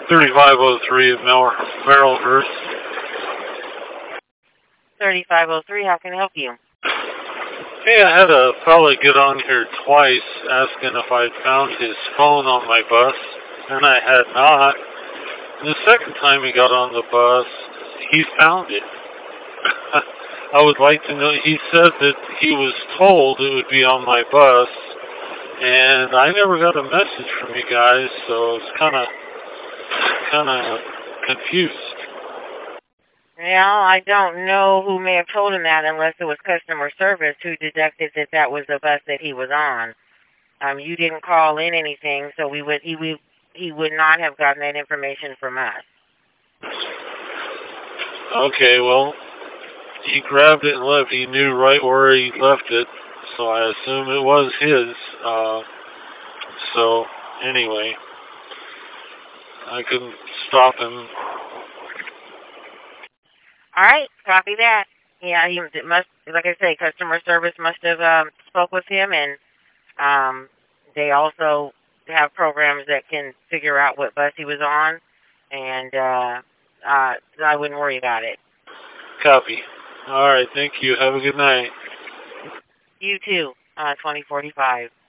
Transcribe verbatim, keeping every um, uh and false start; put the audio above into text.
thirty-five oh three of Merrill Earth. thirty-five oh three, how can I help you? Hey, I had a fella get on here twice asking if I'd found his phone on my bus, and I had not. And the second time he got on the bus, he found it. I would like to know, he said that he was told it would be on my bus, and I never got a message from you guys, so it's kind of, kind of confused. Well, I don't know who may have told him that unless it was customer service who deducted that that was the bus that he was on. Um, you didn't call in anything, so we would he we he would not have gotten that information from us. Okay, well, he grabbed it and left. He knew right where he left it, so I assume it was his. Uh, so anyway, I couldn't stop him. All right, copy that. Yeah, he must, like I say, customer service must have um, spoke with him, and um, they also have programs that can figure out what bus he was on, and uh, uh, I wouldn't worry about it. Copy. All right, thank you. Have a good night. You too, uh, twenty forty-five.